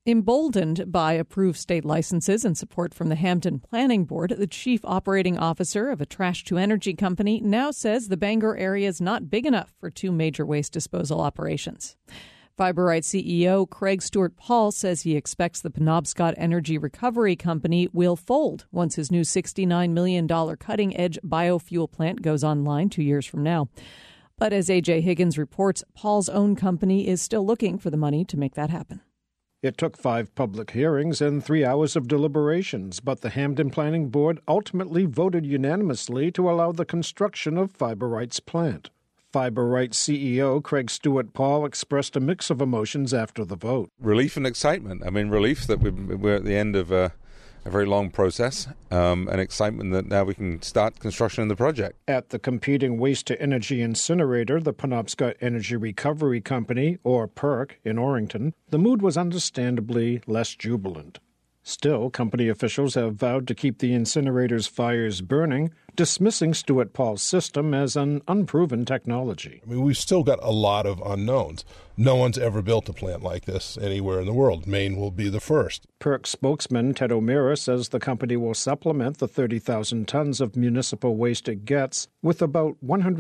Emboldened by approved state licenses and support from the Hampden Planning Board, the chief operating officer of a trash-to-energy company now says the Bangor area is not big enough for two major waste disposal operations. Fiberite CEO Craig Stewart-Paul says he expects the Penobscot Energy Recovery Company will fold once his new $69 million cutting-edge biofuel plant goes online 2 years from now. But as A.J. Higgins reports, Paul's own company is still looking for the money to make that happen. It took 5 public hearings and 3 hours of deliberations, but the Hampden Planning Board ultimately voted unanimously to allow the construction of Fiberite's plant. Fiberite CEO Craig Stewart-Paul expressed a mix of emotions after the vote. Relief and excitement. Relief that we're at the end of a very long process, and excitement that now we can start construction of the project. At the competing waste-to-energy incinerator, the Penobscot Energy Recovery Company, or PERC, in Orrington, the mood was understandably less jubilant. Still, company officials have vowed to keep the incinerator's fires burning, dismissing Stewart-Paul's system as an unproven technology. We've still got a lot of unknowns. No one's ever built a plant like this anywhere in the world. Maine will be the first. PERC spokesman Ted O'Meara says the company will supplement the 30,000 tons of municipal waste it gets with about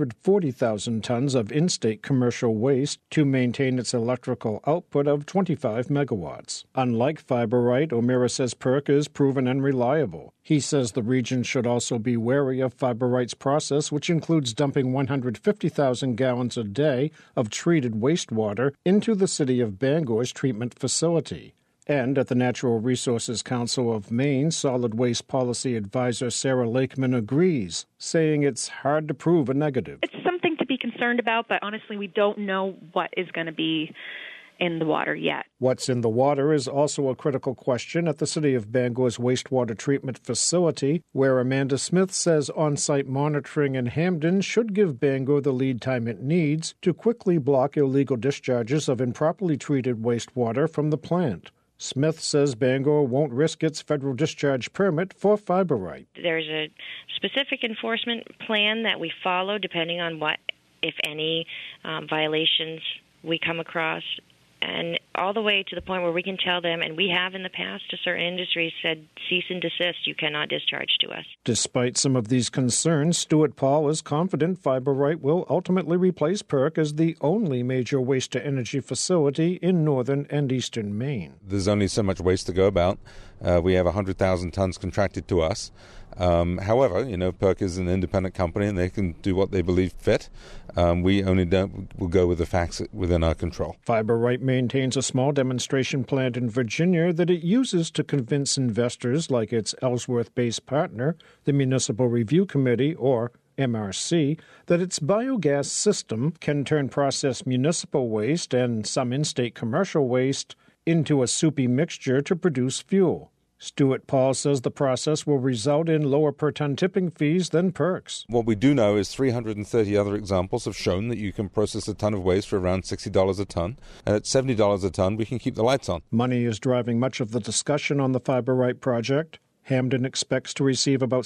140,000 tons of in-state commercial waste to maintain its electrical output of 25 megawatts. Unlike Fiberite, O'Meara says PERC is proven and reliable. He says the region should also be wary of Fiberite's process, which includes dumping 150,000 gallons a day of treated wastewater into the city of Bangor's treatment facility. And at the Natural Resources Council of Maine, Solid Waste Policy Advisor Sarah Lakeman agrees, saying it's hard to prove a negative. It's something to be concerned about, but honestly, we don't know what is going to be in the water yet. What's in the water is also a critical question at the City of Bangor's wastewater treatment facility, where Amanda Smith says on-site monitoring in Hampden should give Bangor the lead time it needs to quickly block illegal discharges of improperly treated wastewater from the plant. Smith says Bangor won't risk its federal discharge permit for Fiberite. There's a specific enforcement plan that we follow depending on what, if any, violations we come across, and all the way to the point where we can tell them, and we have in the past to certain industries said, cease and desist, you cannot discharge to us. Despite some of these concerns, Stewart-Paul is confident Fiberite will ultimately replace PERC as the only major waste-to-energy facility in northern and eastern Maine. There's only so much waste to go about. We have 100,000 tons contracted to us. However, PERC is an independent company and they can do what they believe fit. We only will go with the facts within our control. Fiberite maintains a small demonstration plant in Virginia that it uses to convince investors like its Ellsworth-based partner, the Municipal Review Committee, or MRC, that its biogas system can turn processed municipal waste and some in-state commercial waste into a soupy mixture to produce fuel. Stewart-Paul says the process will result in lower per-ton tipping fees than PERC's. What we do know is 330 other examples have shown that you can process a ton of waste for around $60 a ton, and at $70 a ton, we can keep the lights on. Money is driving much of the discussion on the Fiberite project. Hampden expects to receive about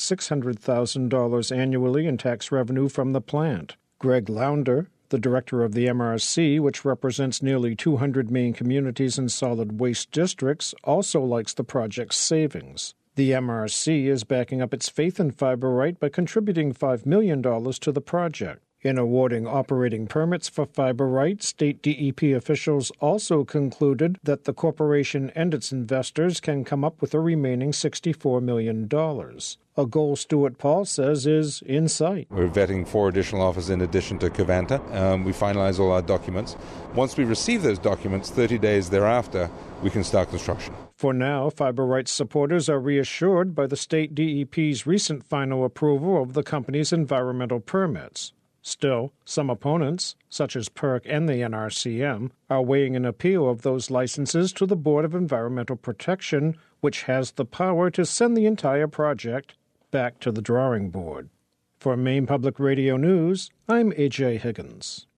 $600,000 annually in tax revenue from the plant. Greg Launder, the director of the MRC, which represents nearly 200 Maine communities and solid waste districts, also likes the project's savings. The MRC is backing up its faith in Fiberite by contributing $5 million to the project. In awarding operating permits for Fiberite, state DEP officials also concluded that the corporation and its investors can come up with a remaining $64 million, a goal Stewart-Paul says is in sight. We're vetting 4 additional offers in addition to Covanta. We finalize all our documents. Once we receive those documents, 30 days thereafter, we can start construction. For now, Fiberite's supporters are reassured by the state DEP's recent final approval of the company's environmental permits. Still, some opponents, such as PERC and the NRCM, are weighing an appeal of those licenses to the Board of Environmental Protection, which has the power to send the entire project back to the drawing board. For Maine Public Radio News, I'm A.J. Higgins.